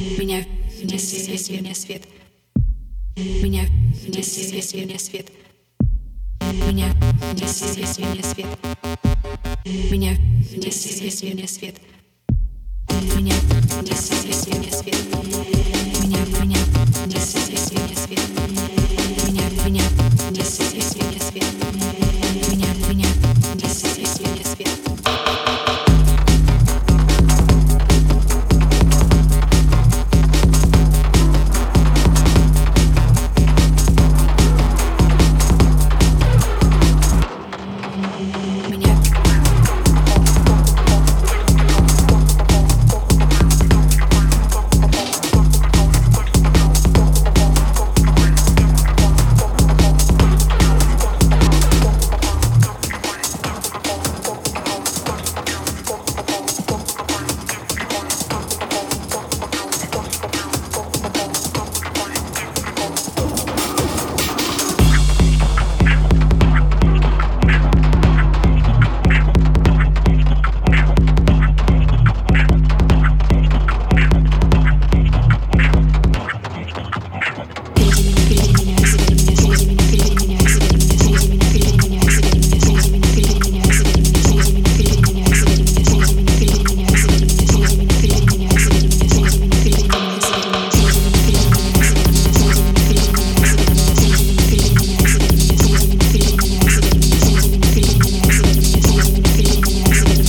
Меня вне свет, вне свет. Меня вне свет, вне свет. Меня вне свет, вне свет. Меня вне свет, вне свет. Меня вне свет, вне свет. Меня вне свет, вне свет. Меня вне свет, вне свет. Меня вне свет, вне свет.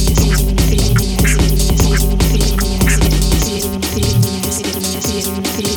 Меня